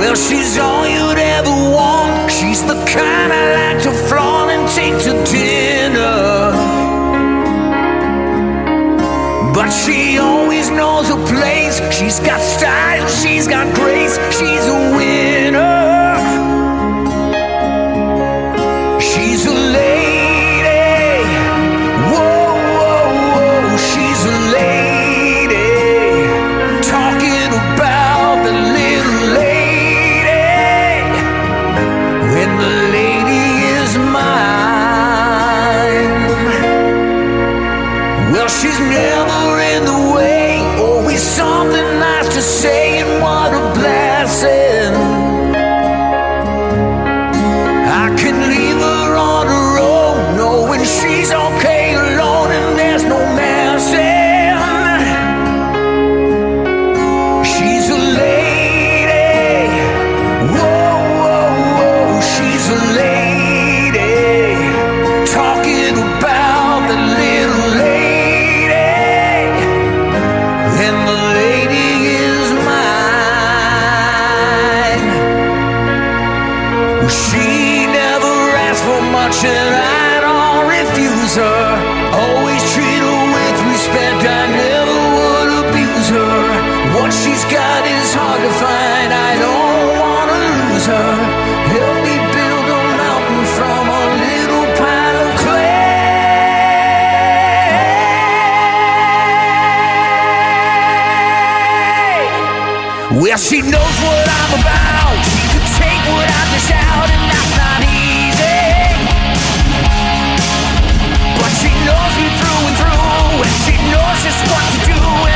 She's all you'd ever want. She's the kind I like to flaunt and take to dinner. But she always knows her place. She's got style, she's got grace. She's a winner. She's a lady. Whoa, whoa, whoa. She's a lady. Talking about the little lady. The lady is mine. Well, she's never in the way. Always something nice to say, and what a blessing. I can leave her on her own, knowing she's okay alone, and there's no messing. She's a lady. Whoa. She's a lady, talking about the little lady, and the lady is mine. She never asks for much, and I don't refuse her. Always treat her with respect, I never would abuse her. What she's got is hard to find, I don't want to lose her. Help me build a mountain from a little pile of clay. Well, she knows what I'm about. She can take what I dish out, and that's not easy. But she knows me through and through, and she knows just what to do,